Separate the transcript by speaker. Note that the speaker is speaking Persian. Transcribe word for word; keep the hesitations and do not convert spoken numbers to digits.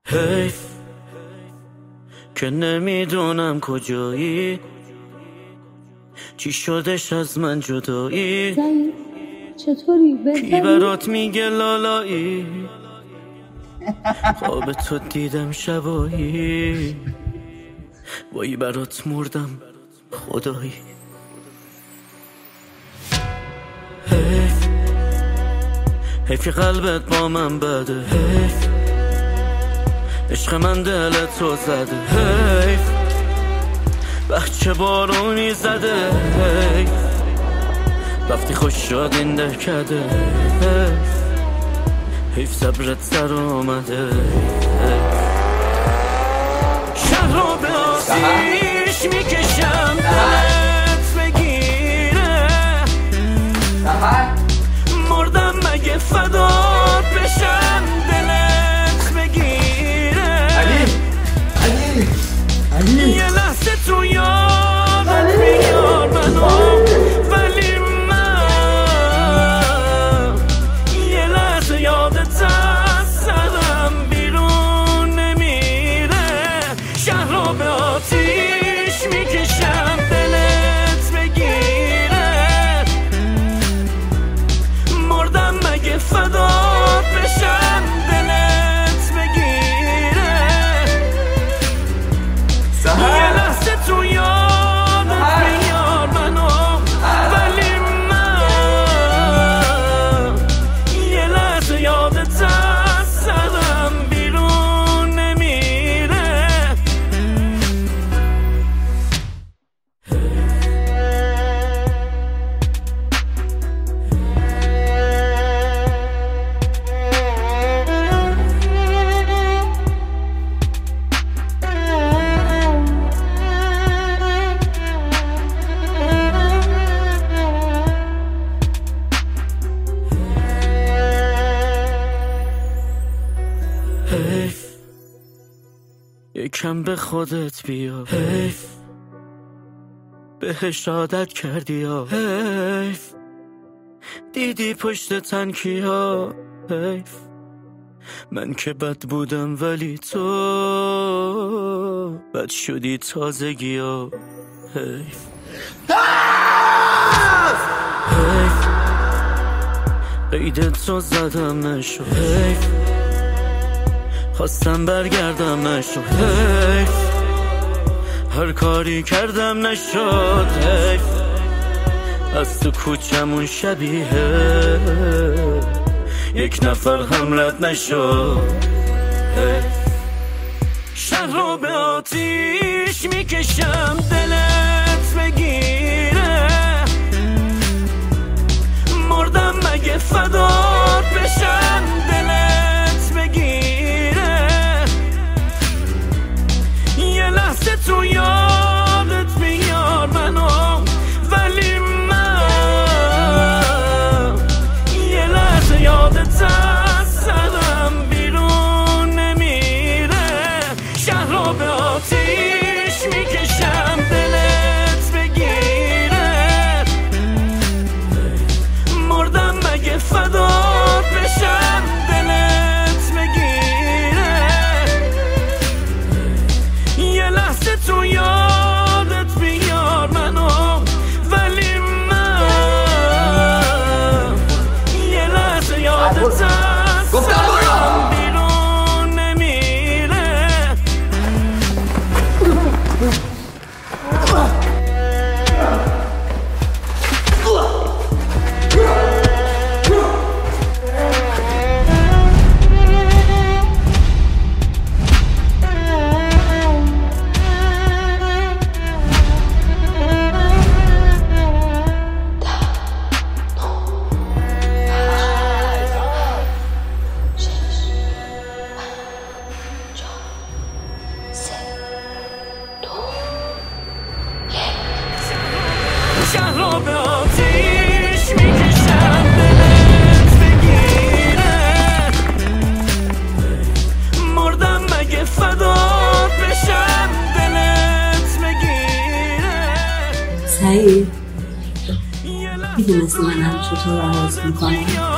Speaker 1: حیف که نمیدونم کجایی، چی شدش از من جدایی.
Speaker 2: زهیر چطوری؟
Speaker 1: کی برات میگه لالایی؟ خواب تو دیدم شبایی، وای برات مردم خدایی. حیف حیف که قلبت با من بده، حیف عشق من دلت رو زده، حیف بچه بارونی زده، حیف رفتی خوش شد این دهکده، حیف حیف صبرت سر آمده، شهر رو به آتیش میکشم دلت بگیره، مردم مگه فدات بشم دلت بگیره.
Speaker 3: علی علی علی
Speaker 1: یه لحظه تو یادت بیار منو، ولی من یه لحظه یادت از سرم بیرون نمیره. شهر رو به آتیش میکشم دلت بگیره، مردم مگه فدات بشم دلت بگیره. یه لحظه تو یادت بیار منو، ولی من یه لحظه یادت از سرم بیرون نمیره. حیف یکم به خودت بیا، حیف بهش عادت کردی یا حیف دیدی پشت تنکیا، حیف من که بد بودم ولی تو بد شدی تازگی ها، حیف حیف قیدت رو زدم نشو، حیف خواستم برگردم نشد، حیف هر کاری کردم نشد، حیف از تو کوچمون شبیه یک نفر هم رد نشد، حیف شهر رو به آتیش میکشم دلت بگیره، مردم مگه فدات بشم دلت بگیره. یه لحظه تو یادت بیار منو، ولی من یه لحظه یادت از سرم بیرون نمیره. شهر رو به آتیش میکشم دلت بگیره، مردم مگه فدات بشم دلت بگیره. یه لحظه تو یادت بیار منو، ولی من یه لحظه یادت از سرم بیرون نمیره. شهر رو به آتیش میکشم دلت بگیره، مردم مگه فدات بشم دلت بگیره.
Speaker 2: زهیر میدونستی من هم چطور آغاز میکنم؟